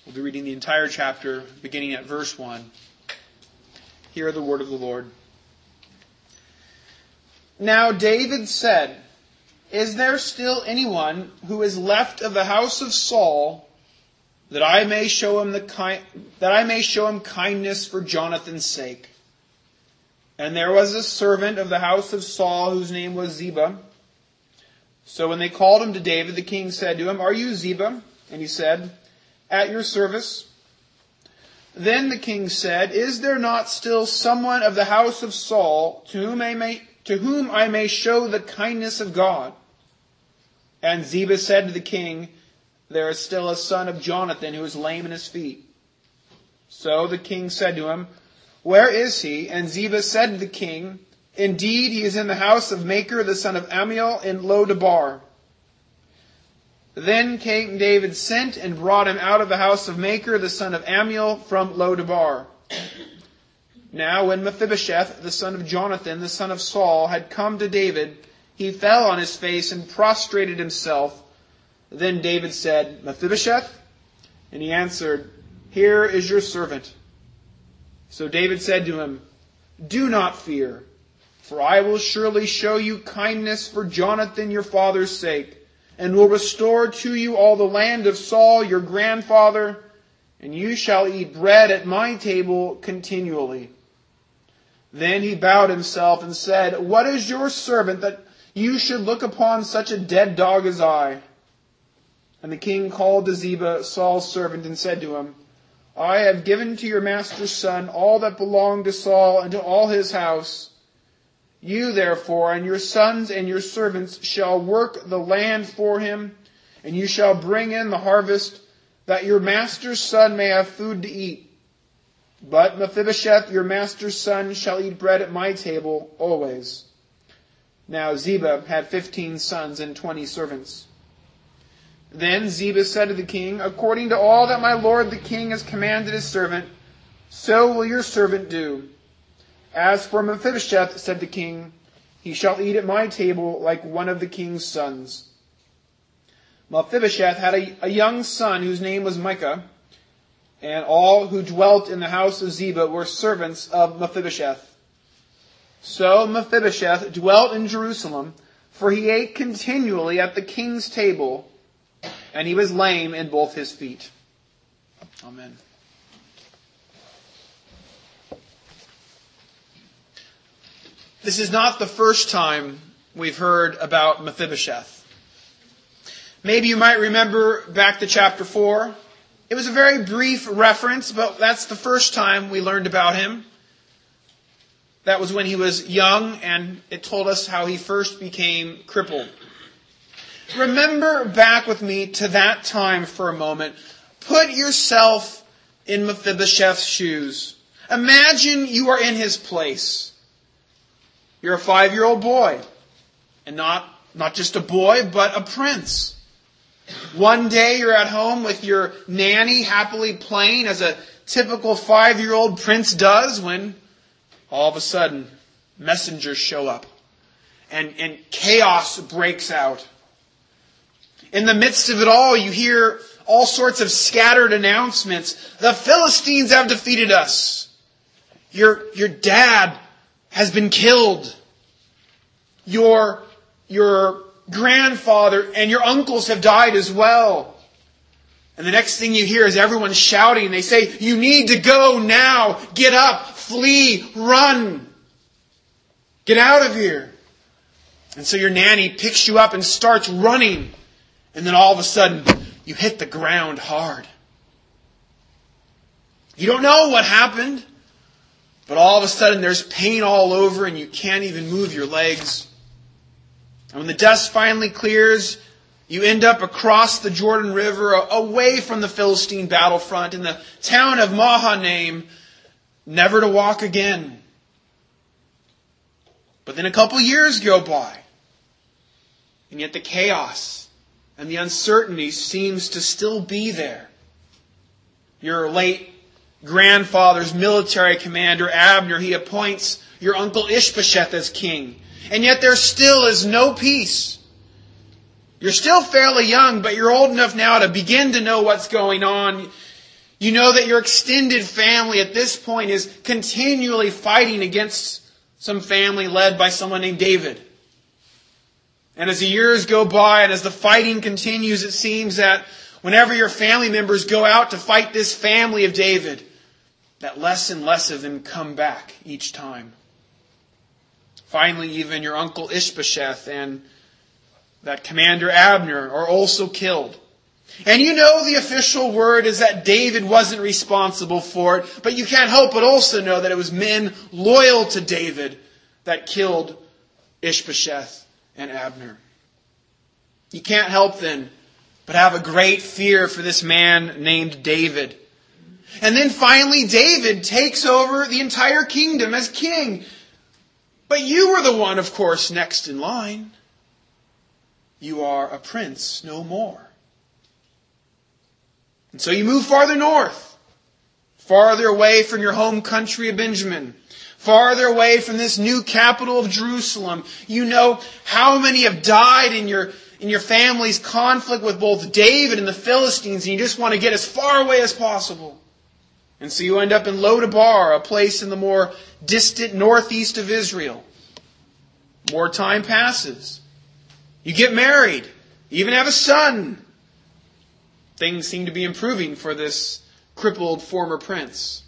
We'll be reading the entire chapter, beginning at verse 1. Hear the word of the Lord. Now David said, "Is there still anyone who is left of the house of Saul, that I may show him kindness for Jonathan's sake?" And there was a servant of the house of Saul whose name was Ziba. So when they called him to David, the king said to him, "Are you Ziba?" And he said, "At your service." Then the king said, "Is there not still someone of the house of Saul to whom I may show the kindness of God?" And Ziba said to the king, "There is still a son of Jonathan who is lame in his feet." So the king said to him, "Where is he?" And Ziba said to the king, "Indeed, he is in the house of Machir, the son of Ammiel, in Lo-debar." Then King David sent and brought him out of the house of Machir, the son of Ammiel, from Lo-debar. Now when Mephibosheth, the son of Jonathan, the son of Saul, had come to David, he fell on his face and prostrated himself. Then David said, "Mephibosheth?" And he answered, "Here is your servant." So David said to him, "Do not fear, for I will surely show you kindness for Jonathan your father's sake, and will restore to you all the land of Saul your grandfather, and you shall eat bread at my table continually." Then he bowed himself and said, "What is your servant that you should look upon such a dead dog as I?" And the king called to Ziba, Saul's servant, and said to him, "I have given to your master's son all that belonged to Saul and to all his house. You, therefore, and your sons and your servants shall work the land for him, and you shall bring in the harvest, that your master's son may have food to eat. But Mephibosheth, your master's son, shall eat bread at my table always." Now Ziba had 15 sons and 20 servants. Then Ziba said to the king, "According to all that my lord the king has commanded his servant, so will your servant do. As for Mephibosheth," said the king, "he shall eat at my table like one of the king's sons." Mephibosheth had a young son whose name was Micah, and all who dwelt in the house of Ziba were servants of Mephibosheth. So Mephibosheth dwelt in Jerusalem, for he ate continually at the king's table, and he was lame in both his feet. Amen. This is not the first time we've heard about Mephibosheth. Maybe you might remember back to chapter 4. It was a very brief reference, but that's the first time we learned about him. That was when he was young, and it told us how he first became crippled. Remember back with me to that time for a moment. Put yourself in Mephibosheth's shoes. Imagine you are in his place. You're a 5-year-old boy. And not just a boy, but a prince. One day you're at home with your nanny happily playing as a typical 5-year-old prince does, when all of a sudden messengers show up and chaos breaks out. In the midst of it all, you hear all sorts of scattered announcements. The Philistines have defeated us. Your dad has been killed. Your grandfather and your uncles have died as well. And the next thing you hear is everyone shouting. They say, "You need to go now. Get up, flee, run. Get out of here." And so your nanny picks you up and starts running. And then all of a sudden, you hit the ground hard. You don't know what happened, but all of a sudden there's pain all over and you can't even move your legs. And when the dust finally clears, you end up across the Jordan River, away from the Philistine battlefront, in the town of Mahanaim, never to walk again. But then a couple years go by, and yet the chaos and the uncertainty seems to still be there. Your late grandfather's military commander, Abner, he appoints your uncle Ishbosheth as king. And yet there still is no peace. You're still fairly young, but you're old enough now to begin to know what's going on. You know that your extended family at this point is continually fighting against some family led by someone named David. And as the years go by and as the fighting continues, it seems that whenever your family members go out to fight this family of David, that less and less of them come back each time. Finally, even your uncle Ishbosheth and that commander Abner are also killed. And you know the official word is that David wasn't responsible for it, but you can't help but also know that it was men loyal to David that killed Ishbosheth and Abner. You can't help then but have a great fear for this man named David. And then finally David takes over the entire kingdom as king. But you were the one, of course, next in line. You are a prince no more. And so you move farther north, farther away from your home country of Benjamin, farther away from this new capital of Jerusalem. You know how many have died in your family's conflict with both David and the Philistines, and you just want to get as far away as possible. And so you end up in Lodabar, a place in the more distant northeast of Israel. More time passes. You get married. You even have a son. Things seem to be improving for this crippled former prince.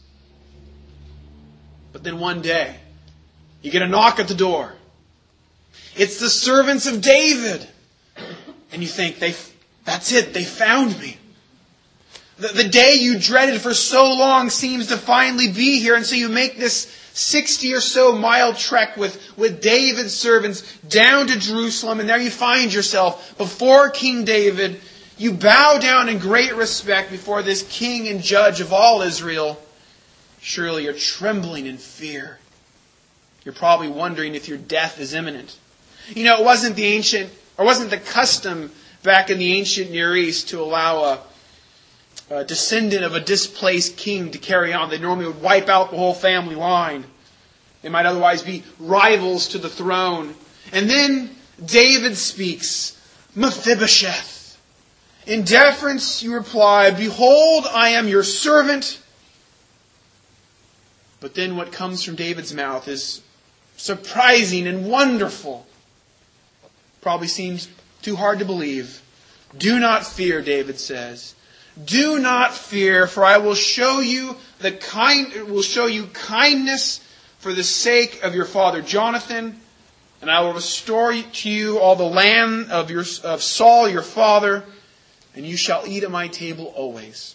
But then one day, you get a knock at the door. It's the servants of David. And you think, that's it, they found me. The day you dreaded for so long seems to finally be here. And so you make this 60 or so mile trek with David's servants down to Jerusalem. And there you find yourself before King David. You bow down in great respect before this king and judge of all Israel. Surely you're trembling in fear. You're probably wondering if your death is imminent. You know, it wasn't the custom back in the ancient Near East to allow a descendant of a displaced king to carry on. They normally would wipe out the whole family line. They might otherwise be rivals to the throne. And then David speaks, Mephibosheth. In deference, you reply, Behold, I am your servant. But then what comes from David's mouth is surprising and wonderful. Probably seems too hard to believe. Do not fear, David says. Do not fear, for I will show you kindness for the sake of your father Jonathan, and I will restore to you all the land of Saul your father, and you shall eat at my table always.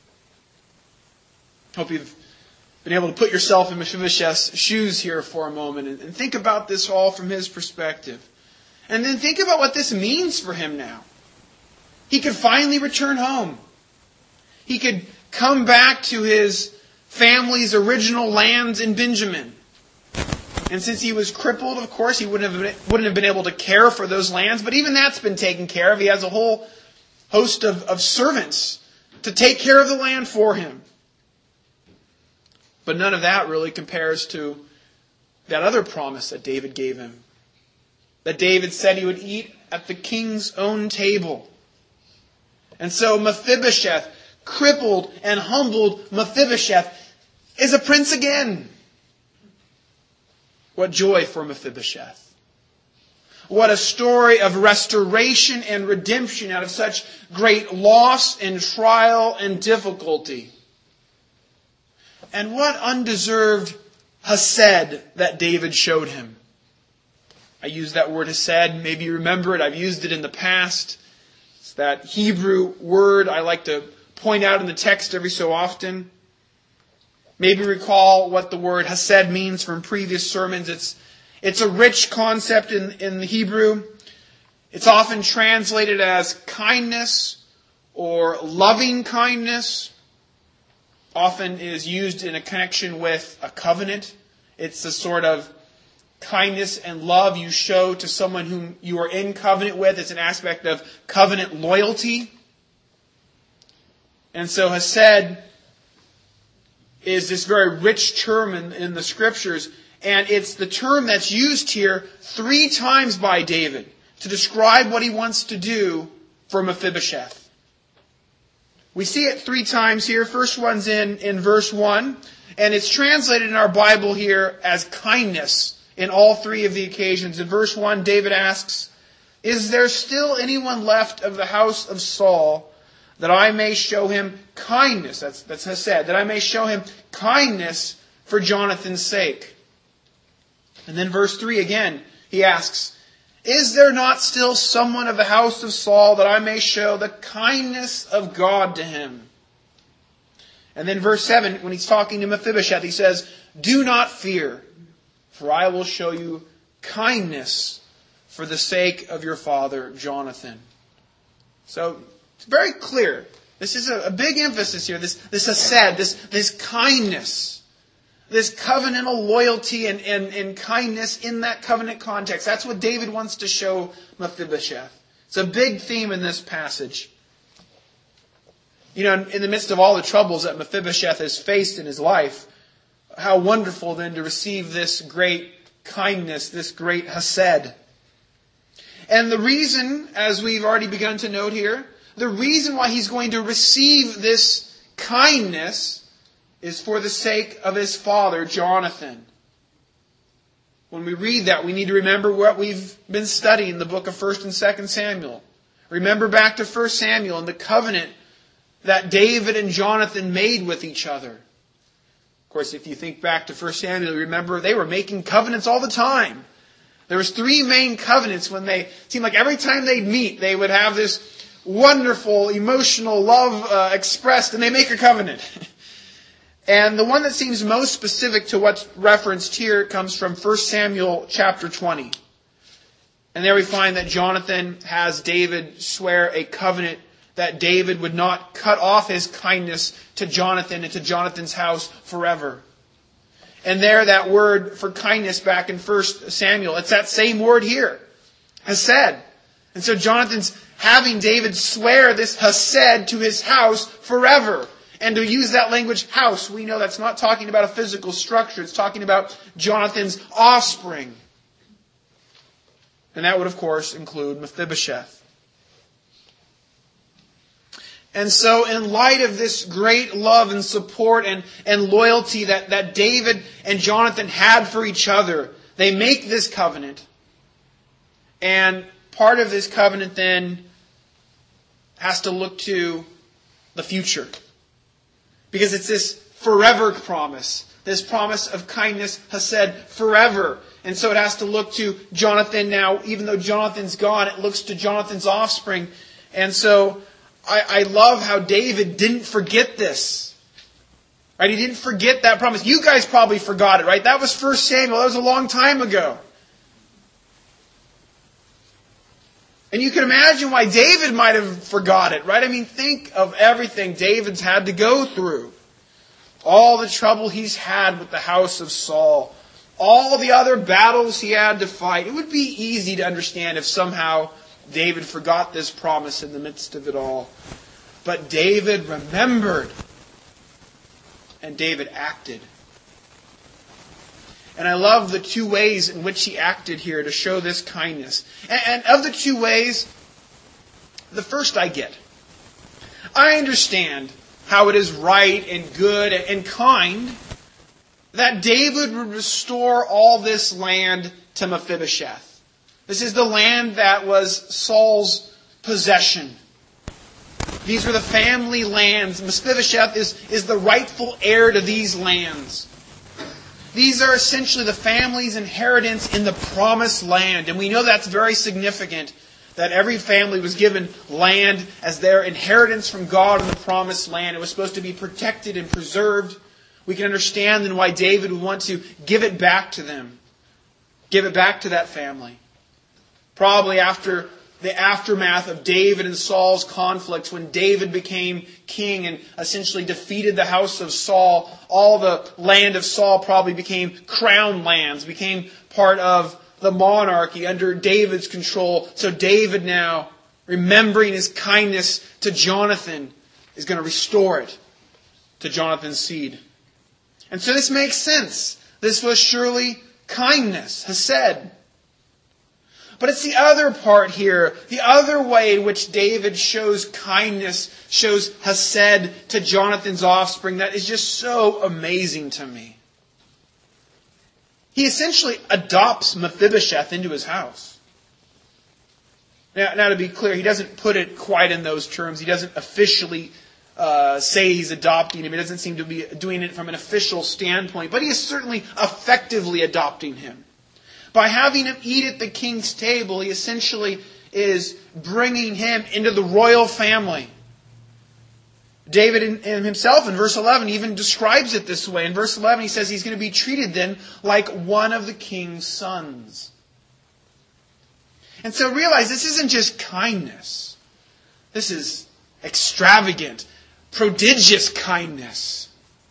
Hope you've been able to put yourself in Mephibosheth's shoes here for a moment and think about this all from his perspective. And then think about what this means for him now. He could finally return home. He could come back to his family's original lands in Benjamin. And since he was crippled, of course, he wouldn't have been able to care for those lands. But even that's been taken care of. He has a whole host of servants to take care of the land for him. But none of that really compares to that other promise that David gave him. That David said he would eat at the king's own table. And so Mephibosheth, crippled and humbled Mephibosheth, is a prince again. What joy for Mephibosheth. What a story of restoration and redemption out of such great loss and trial and difficulty. And what undeserved hesed that David showed him. I use that word hesed. Maybe you remember it. I've used it in the past. It's that Hebrew word I like to point out in the text every so often. Maybe recall what the word hesed means from previous sermons. It's a rich concept in the Hebrew. It's often translated as kindness or loving kindness. Often is used in a connection with a covenant. It's the sort of kindness and love you show to someone whom you are in covenant with. It's an aspect of covenant loyalty. And so hesed is this very rich term in the Scriptures. And it's the term that's used here 3 times by David to describe what he wants to do for Mephibosheth. We see it 3 times here. First one's in verse 1, and it's translated in our Bible here as kindness in all 3 of the occasions. In verse 1, David asks, "Is there still anyone left of the house of Saul that I may show him kindness?" That's Hesed. "That I may show him kindness for Jonathan's sake." And then verse 3 again, he asks, "Is there not still someone of the house of Saul that I may show the kindness of God to him?" And then verse 7, when he's talking to Mephibosheth, he says, "Do not fear, for I will show you kindness for the sake of your father Jonathan." So it's very clear. This is a big emphasis here. This Hesed, this kindness. This covenantal loyalty and kindness in that covenant context. That's what David wants to show Mephibosheth. It's a big theme in this passage. You know, in the midst of all the troubles that Mephibosheth has faced in his life, how wonderful then to receive this great kindness, this great Hesed. And the reason, as we've already begun to note here, the reason why he's going to receive this kindness is for the sake of his father, Jonathan. When we read that, we need to remember what we've been studying in the book of 1 and 2 Samuel. Remember back to 1 Samuel and the covenant that David and Jonathan made with each other. Of course, if you think back to 1 Samuel, remember they were making covenants all the time. There was 3 main covenants when they seemed like every time they'd meet, they would have this wonderful, emotional love expressed, and they make a covenant. And the one that seems most specific to what's referenced here comes from 1 Samuel chapter 20. And there we find that Jonathan has David swear a covenant that David would not cut off his kindness to Jonathan and to Jonathan's house forever. And there, that word for kindness back in 1 Samuel, it's that same word here, Hesed. And so Jonathan's having David swear this Hesed to his house forever. And to use that language, house, we know that's not talking about a physical structure. It's talking about Jonathan's offspring. And that would, of course, include Mephibosheth. And so, in light of this great love and support and loyalty that David and Jonathan had for each other, they make this covenant. And part of this covenant then has to look to the future. Because it's this forever promise. This promise of kindness, Hesed, forever. And so it has to look to Jonathan now. Even though Jonathan's gone, it looks to Jonathan's offspring. And so I love how David didn't forget this. Right? He didn't forget that promise. You guys probably forgot it, right? That was 1 Samuel. That was a long time ago. And you can imagine why David might have forgot it, right? I mean, think of everything David's had to go through. All the trouble he's had with the house of Saul. All the other battles he had to fight. It would be easy to understand if somehow David forgot this promise in the midst of it all. But David remembered. And David acted. And I love the 2 ways in which he acted here to show this kindness. And of the 2 ways, the first I get. I understand how it is right and good and kind that David would restore all this land to Mephibosheth. This is the land that was Saul's possession. These were the family lands. Mephibosheth is the rightful heir to these lands. These are essentially the family's inheritance in the promised land. And we know that's very significant, that every family was given land as their inheritance from God in the promised land. It was supposed to be protected and preserved. We can understand then why David would want to give it back to them. Give it back to that family. Probably after the aftermath of David and Saul's conflicts, when David became king and essentially defeated the house of Saul, all the land of Saul probably became crown lands, became part of the monarchy under David's control. So David now, remembering his kindness to Jonathan, is going to restore it to Jonathan's seed. And so this makes sense. This was surely kindness, Hesed. But it's the other part here, the other way in which David shows kindness, shows hesed to Jonathan's offspring that is just so amazing to me. He essentially adopts Mephibosheth into his house. Now to be clear, he doesn't put it quite in those terms. He doesn't officially say he's adopting him. He doesn't seem to be doing it from an official standpoint. But he is certainly effectively adopting him. By having him eat at the king's table, he essentially is bringing him into the royal family. David himself in verse 11 even describes it this way. In verse 11 he says he's going to be treated then like one of the king's sons. And so realize this isn't just kindness. This is extravagant, prodigious kindness.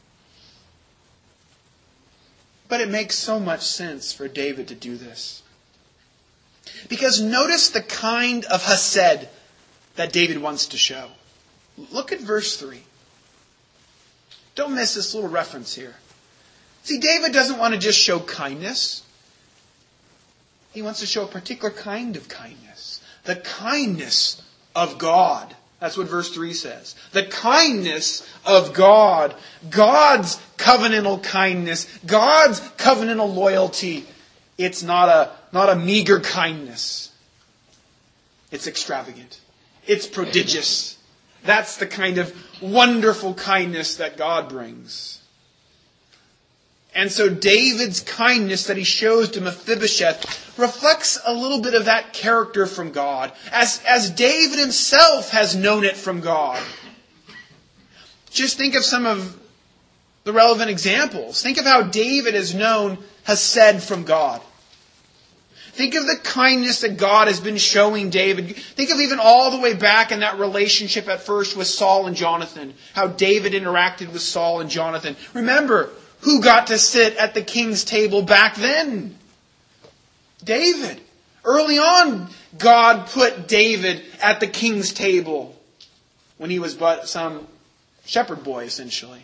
But it makes so much sense for David to do this. Because notice the kind of hesed that David wants to show. Look at verse 3. Don't miss this little reference here. See, David doesn't want to just show kindness. He wants to show a particular kind of kindness. The kindness of God. That's what verse 3 says. The kindness of God. God's covenantal kindness. God's covenantal loyalty. It's not a meager kindness. It's extravagant. It's prodigious. That's the kind of wonderful kindness that God brings. And so David's kindness that he shows to Mephibosheth reflects a little bit of that character from God, as David himself has known it from God. Just think of some of the relevant examples. Think of how David has known hesed from God. Think of the kindness that God has been showing David. Think of even all the way back in that relationship at first with Saul and Jonathan. How David interacted with Saul and Jonathan. Remember, who got to sit at the king's table back then? David. Early on, God put David at the king's table when he was but some shepherd boy, essentially.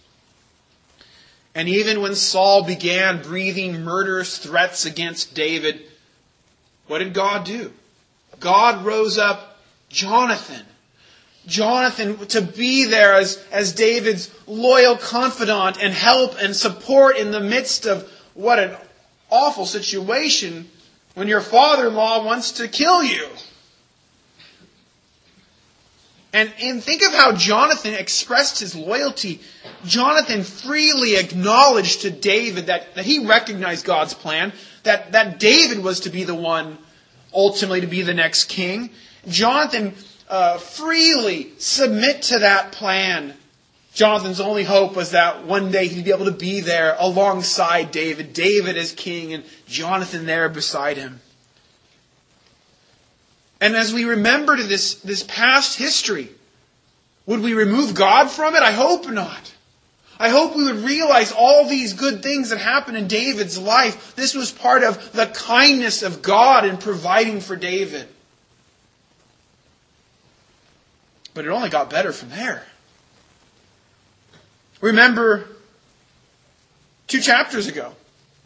And even when Saul began breathing murderous threats against David, what did God do? God rose up Jonathan. Jonathan to be there as David's loyal confidant and help and support in the midst of what an awful situation when your father-in-law wants to kill you. And think of how Jonathan expressed his loyalty. Jonathan freely acknowledged to David that he recognized God's plan, that David was to be the one ultimately to be the next king. Jonathan freely submit to that plan. Jonathan's only hope was that one day he'd be able to be there alongside David. David as king and Jonathan there beside him. And as we remember to this past history, would we remove God from it? I hope not. I hope we would realize all these good things that happened in David's life. This was part of the kindness of God in providing for David. But it only got better from there. Remember 2 chapters ago.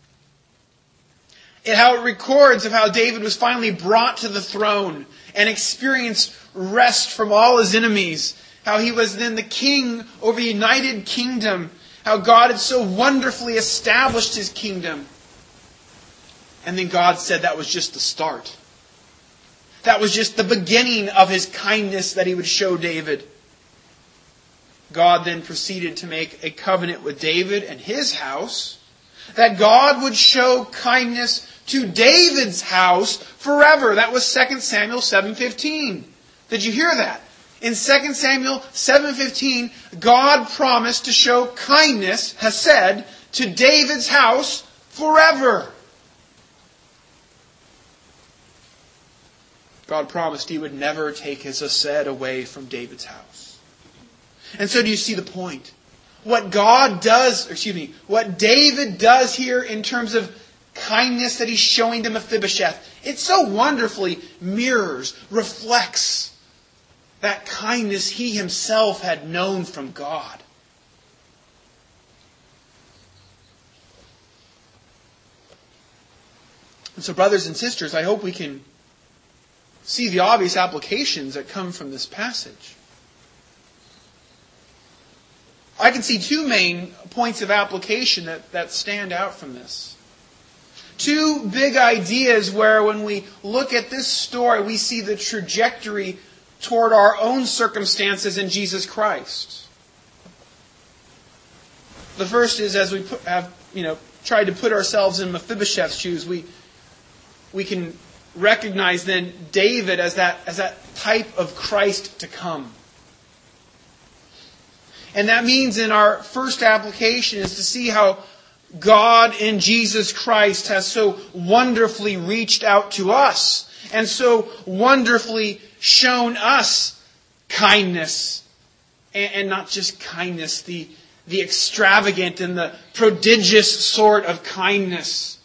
How it records of how David was finally brought to the throne and experienced rest from all his enemies. How he was then the king over a united kingdom. How God had so wonderfully established his kingdom. And then God said that was just the start. That was just the beginning of his kindness that he would show David. God then proceeded to make a covenant with David and his house, that God would show kindness to David's house forever. That was 2 Samuel 7:15. Did you hear that? In 2 Samuel 7:15, God promised to show kindness, hesed, to David's house forever. God promised He would never take His hesed away from David's house. And so do you see the point? What David does here in terms of kindness that he's showing to Mephibosheth, it so wonderfully mirrors, reflects that kindness he himself had known from God. And so, brothers and sisters, I hope we can see the obvious applications that come from this passage. I can see two main points of application that stand out from this. Two big ideas where when we look at this story, we see the trajectory toward our own circumstances in Jesus Christ. The first is, as we have tried to put ourselves in Mephibosheth's shoes, we can recognize then David as that type of Christ to come. And that means in our first application is to see how God in Jesus Christ has so wonderfully reached out to us and so wonderfully shown us kindness. And not just kindness, the extravagant and the prodigious sort of kindness.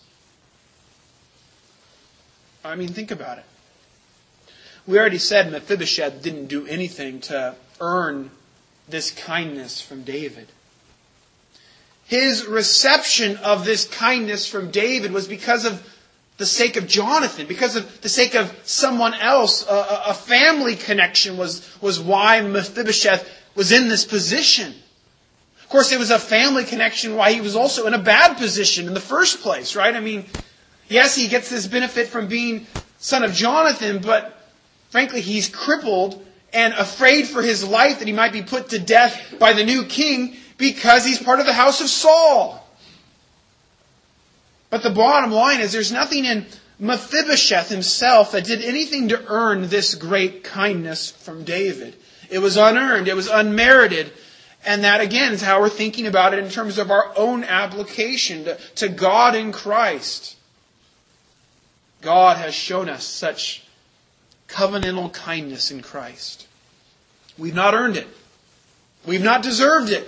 I mean, think about it. We already said Mephibosheth didn't do anything to earn this kindness from David. His reception of this kindness from David was because of the sake of Jonathan, because of the sake of someone else. A family connection was why Mephibosheth was in this position. Of course, it was a family connection why he was also in a bad position in the first place, right? I mean, yes, he gets this benefit from being son of Jonathan, but frankly, he's crippled and afraid for his life that he might be put to death by the new king because he's part of the house of Saul. But the bottom line is there's nothing in Mephibosheth himself that did anything to earn this great kindness from David. It was unearned. It was unmerited. And that, again, is how we're thinking about it in terms of our own application to God in Christ. God has shown us such covenantal kindness in Christ. We've not earned it. We've not deserved it.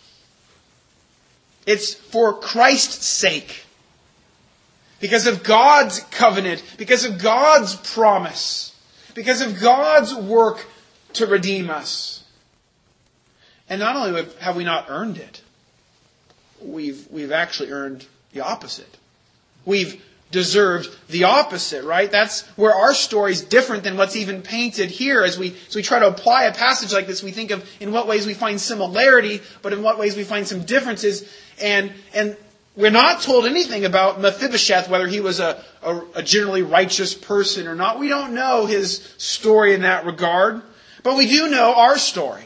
It's for Christ's sake. Because of God's covenant. Because of God's promise. Because of God's work to redeem us. And not only have we not earned it, we've actually earned the opposite. We've deserved the opposite, right? That's where our story is different than what's even painted here. As we try to apply a passage like this, we think of in what ways we find similarity, but in what ways we find some differences. And we're not told anything about Mephibosheth, whether he was a generally righteous person or not. We don't know his story in that regard. But we do know our story.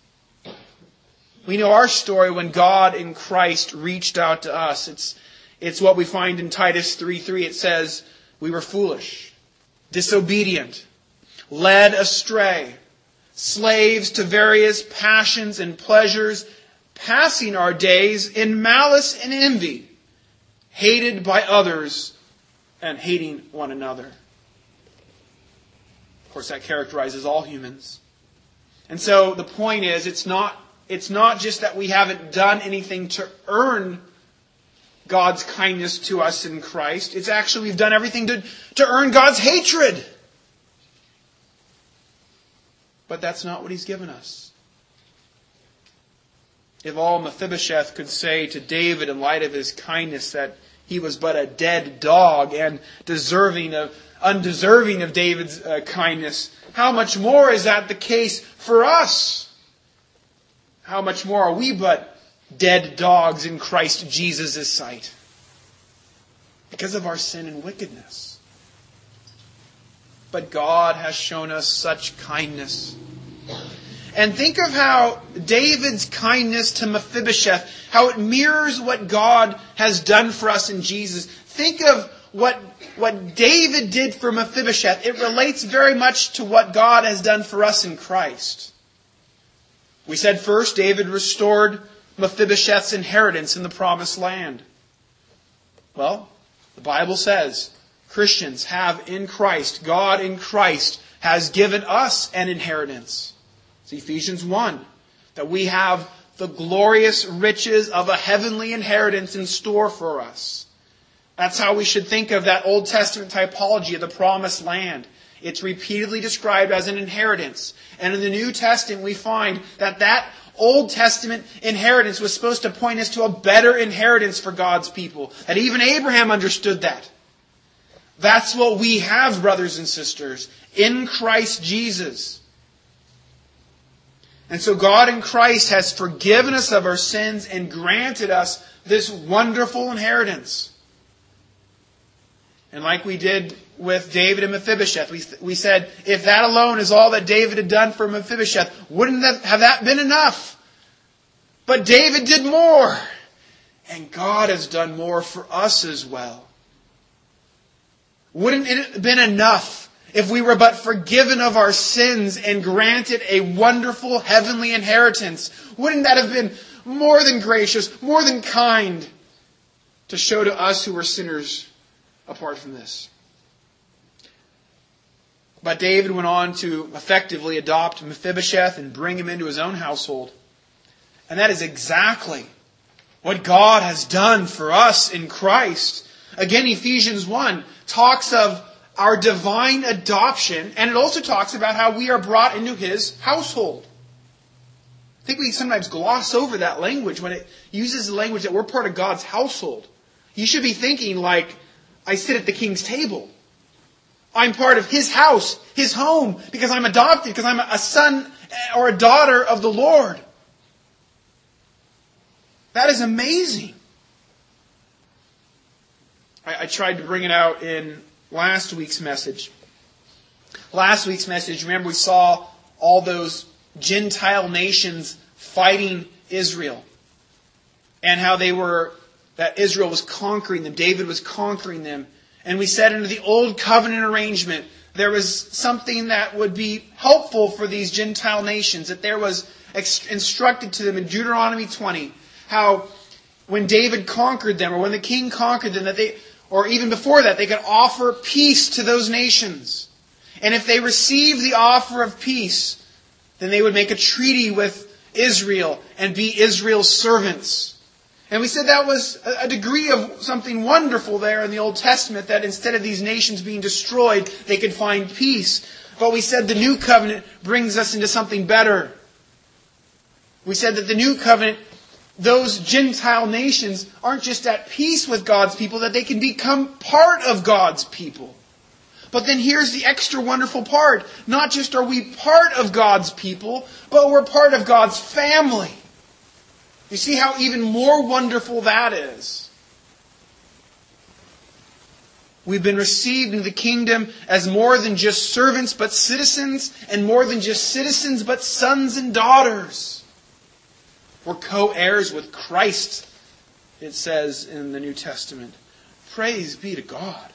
We know our story when God in Christ reached out to us. It's what we find in Titus 3:3. It says, we were foolish, disobedient, led astray, slaves to various passions and pleasures, passing our days in malice and envy, hated by others and hating one another. Of course, that characterizes all humans. And so the point is, it's not just that we haven't done anything to earn God's kindness to us in Christ. It's actually we've done everything to earn God's hatred. But that's not what He's given us. If all Mephibosheth could say to David in light of his kindness that he was but a dead dog and undeserving of David's kindness, how much more is that the case for us? How much more are we but dead dogs in Christ Jesus' sight? Because of our sin and wickedness. But God has shown us such kindness. And think of how David's kindness to Mephibosheth, how it mirrors what God has done for us in Jesus. Think of what David did for Mephibosheth. It relates very much to what God has done for us in Christ. We said first, David restored Mephibosheth's inheritance in the promised land. Well, the Bible says Christians have in Christ, God in Christ has given us an inheritance. It's Ephesians 1, that we have the glorious riches of a heavenly inheritance in store for us. That's how we should think of that Old Testament typology of the promised land. It's repeatedly described as an inheritance. And in the New Testament we find that Old Testament inheritance was supposed to point us to a better inheritance for God's people. That even Abraham understood that. That's what we have, brothers and sisters, in Christ Jesus. And so God in Christ has forgiven us of our sins and granted us this wonderful inheritance. And like we did with David and Mephibosheth, we said, if that alone is all that David had done for Mephibosheth, wouldn't that been enough? But David did more. And God has done more for us as well. Wouldn't it have been enough if we were but forgiven of our sins and granted a wonderful heavenly inheritance? Wouldn't that have been more than gracious, more than kind to show to us who were sinners apart from this? But David went on to effectively adopt Mephibosheth and bring him into his own household. And that is exactly what God has done for us in Christ. Again, Ephesians 1 talks of our divine adoption, and it also talks about how we are brought into His household. I think we sometimes gloss over that language when it uses the language that we're part of God's household. You should be thinking like, I sit at the king's table. I'm part of His house, His home, because I'm adopted, because I'm a son or a daughter of the Lord. That is amazing. I tried to bring it out in last week's message. Last week's message, remember we saw all those Gentile nations fighting Israel. And how that Israel was conquering them. David was conquering them. And we said under the old covenant arrangement, there was something that would be helpful for these Gentile nations. That there was instructed to them in Deuteronomy 20, how when David conquered them, or when the king conquered them, or even before that, they could offer peace to those nations. And if they received the offer of peace, then they would make a treaty with Israel and be Israel's servants. And we said that was a degree of something wonderful there in the Old Testament, that instead of these nations being destroyed, they could find peace. But we said the New Covenant brings us into something better. We said that the New Covenant, those Gentile nations aren't just at peace with God's people, that they can become part of God's people. But then here's the extra wonderful part. Not just are we part of God's people, but we're part of God's family. You see how even more wonderful that is? We've been received into the kingdom as more than just servants, but citizens, and more than just citizens, but sons and daughters. We're co-heirs with Christ, it says in the New Testament. Praise be to God.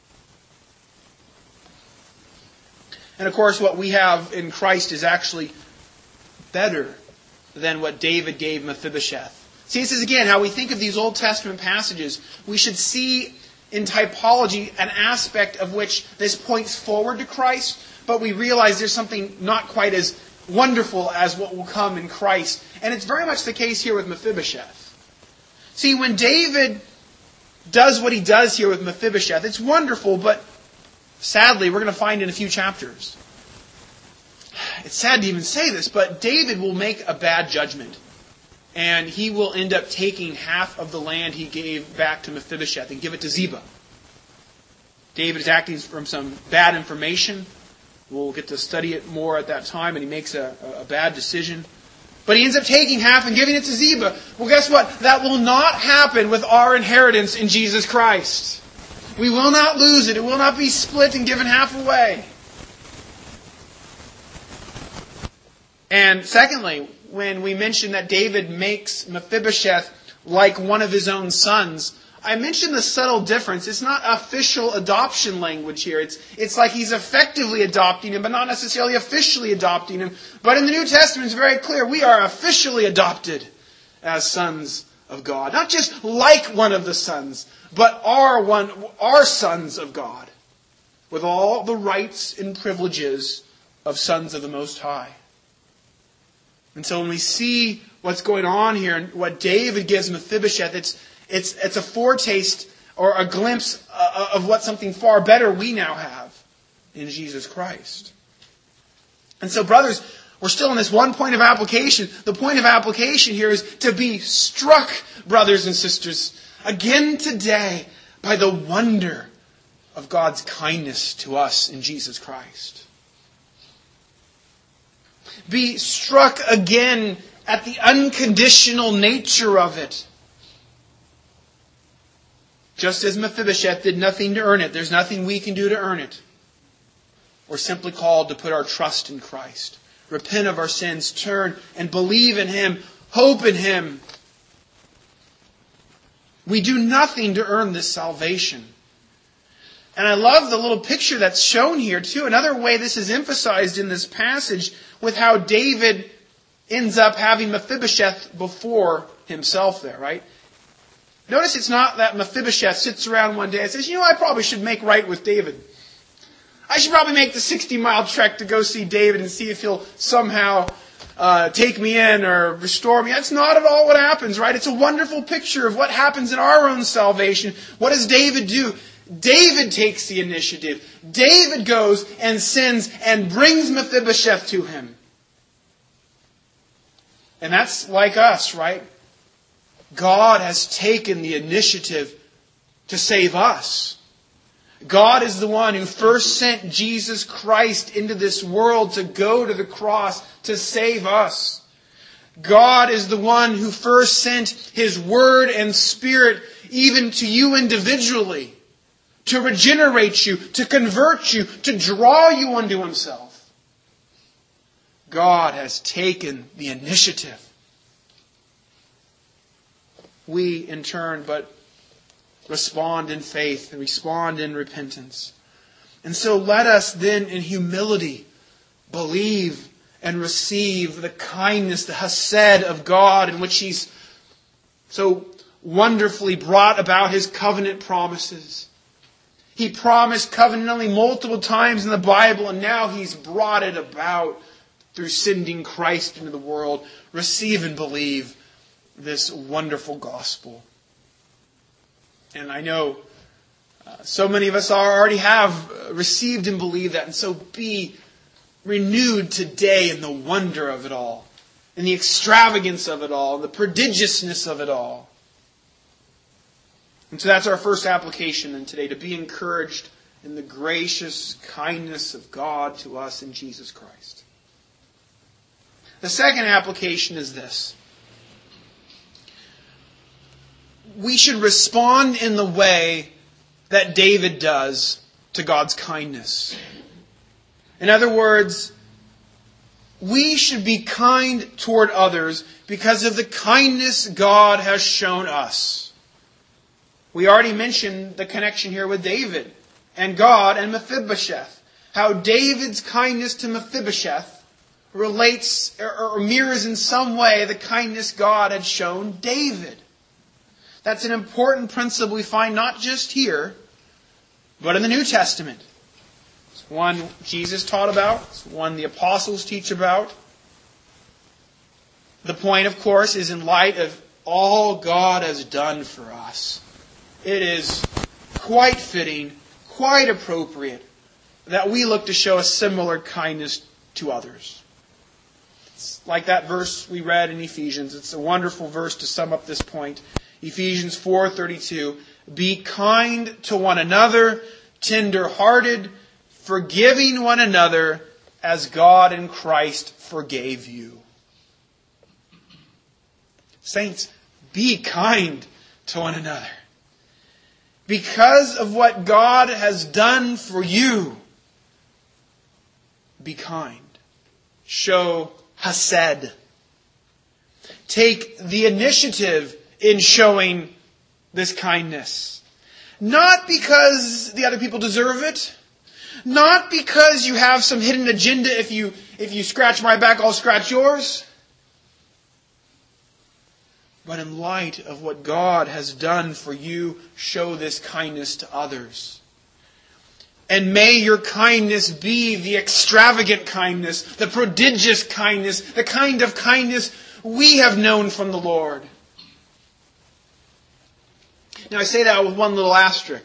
And of course, what we have in Christ is actually better than what David gave Mephibosheth. See, this is again how we think of these Old Testament passages. We should see in typology an aspect of which this points forward to Christ, but we realize there's something not quite as wonderful as what will come in Christ. And it's very much the case here with Mephibosheth. See, when David does what he does here with Mephibosheth, it's wonderful, but sadly, we're going to find in a few chapters. It's sad to even say this, but David will make a bad judgment. And he will end up taking half of the land he gave back to Mephibosheth and give it to Ziba. David is acting from some bad information. We'll get to study it more at that time, and he makes a bad decision. But he ends up taking half and giving it to Ziba. Well, guess what? That will not happen with our inheritance in Jesus Christ. We will not lose it. It will not be split and given half away. And secondly, when we mention that David makes Mephibosheth like one of his own sons, I mentioned the subtle difference. It's not official adoption language here. It's like he's effectively adopting him, but not necessarily officially adopting him. But in the New Testament, it's very clear. We are officially adopted as sons of God. Not just like one of the sons, but are sons of God. With all the rights and privileges of sons of the Most High. And so when we see what's going on here and what David gives Mephibosheth, it's a foretaste or a glimpse of what something far better we now have in Jesus Christ. And so, brothers, we're still in this one point of application. The point of application here is to be struck, brothers and sisters, again today by the wonder of God's kindness to us in Jesus Christ. Be struck again at the unconditional nature of it. Just as Mephibosheth did nothing to earn it, there's nothing we can do to earn it. We're simply called to put our trust in Christ. Repent of our sins, turn and believe in Him, hope in Him. We do nothing to earn this salvation. And I love the little picture that's shown here too. Another way this is emphasized in this passage with how David ends up having Mephibosheth before himself there, right? Notice it's not that Mephibosheth sits around one day and says, I probably should make right with David. I should probably make the 60-mile trek to go see David and see if he'll somehow take me in or restore me. That's not at all what happens, right? It's a wonderful picture of what happens in our own salvation. What does David do? David takes the initiative. David goes and sends and brings Mephibosheth to him. And that's like us, right? God has taken the initiative to save us. God is the one who first sent Jesus Christ into this world to go to the cross to save us. God is the one who first sent His Word and Spirit even to you individually, to regenerate you, to convert you, to draw you unto Himself. God has taken the initiative. We, in turn, but respond in faith and respond in repentance. And so let us then in humility believe and receive the kindness, the hesed of God in which He's so wonderfully brought about His covenant promises. He promised covenantally multiple times in the Bible, and now He's brought it about through sending Christ into the world. Receive and believe this wonderful gospel. And I know so many of us already have received and believed that. And so be renewed today in the wonder of it all, in the extravagance of it all, in the prodigiousness of it all. And so that's our first application then today, to be encouraged in the gracious kindness of God to us in Jesus Christ. The second application is this. We should respond in the way that David does to God's kindness. In other words, we should be kind toward others because of the kindness God has shown us. We already mentioned the connection here with David and God and Mephibosheth. How David's kindness to Mephibosheth relates or mirrors in some way the kindness God had shown David. That's an important principle we find not just here, but in the New Testament. It's one Jesus taught about. It's one the apostles teach about. The point, of course, is in light of all God has done for us. It is quite fitting, quite appropriate, that we look to show a similar kindness to others. It's like that verse we read in Ephesians. It's a wonderful verse to sum up this point. Ephesians 4:32, be kind to one another, tender-hearted, forgiving one another as God in Christ forgave you. Saints, be kind to one another. Because of what God has done for you, be kind. Show hesed. Take the initiative in showing this kindness. Not because the other people deserve it. Not because you have some hidden agenda. If you scratch my back, I'll scratch yours. But in light of what God has done for you, show this kindness to others. And may your kindness be the extravagant kindness, the prodigious kindness, the kind of kindness we have known from the Lord. Now I say that with one little asterisk.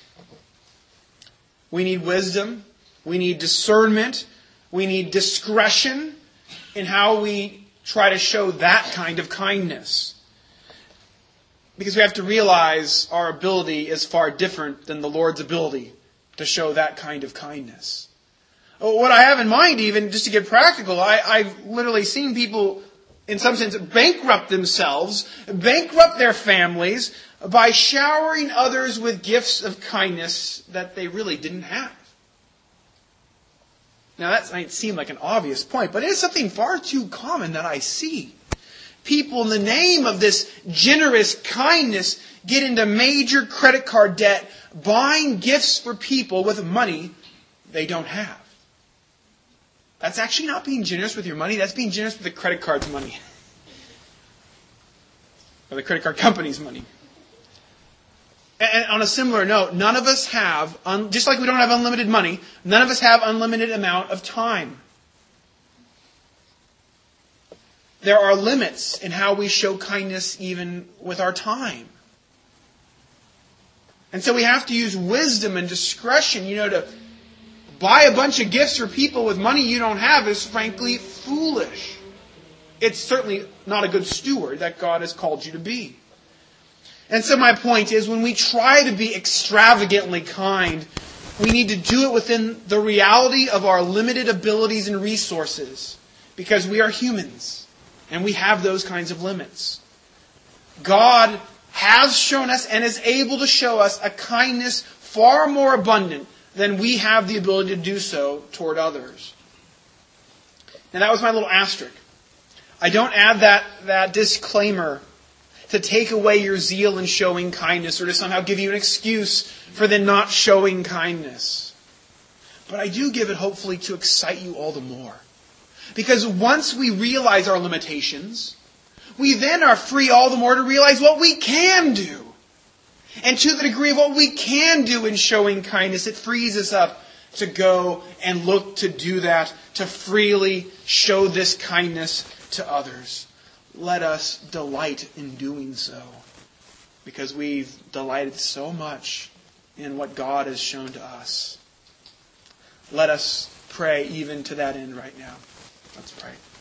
We need wisdom. We need discernment. We need discretion in how we try to show that kind of kindness. Because we have to realize our ability is far different than the Lord's ability to show that kind of kindness. What I have in mind, even just to get practical, I've literally seen people, in some sense, bankrupt themselves, bankrupt their families by showering others with gifts of kindness that they really didn't have. Now that might seem like an obvious point, but it is something far too common that I see. People, in the name of this generous kindness, get into major credit card debt, buying gifts for people with money they don't have. That's actually not being generous with your money. That's being generous with the credit card's money. Or the credit card company's money. And on a similar note, none of us have, just like we don't have unlimited money, none of us have unlimited amount of time. There are limits in how we show kindness even with our time. And so we have to use wisdom and discretion, to buy a bunch of gifts for people with money you don't have is frankly foolish. It's certainly not a good steward that God has called you to be. And so my point is, when we try to be extravagantly kind, we need to do it within the reality of our limited abilities and resources, because we are humans, and we have those kinds of limits. God has shown us and is able to show us a kindness far more abundant than we have the ability to do so toward others. Now that was my little asterisk. I don't add that disclaimer to take away your zeal in showing kindness or to somehow give you an excuse for then not showing kindness. But I do give it hopefully to excite you all the more. Because once we realize our limitations, we then are free all the more to realize what we can do. And to the degree of what we can do in showing kindness, it frees us up to go and look to do that, to freely show this kindness to others. Let us delight in doing so, because we've delighted so much in what God has shown to us. Let us pray even to that end right now. Let's pray.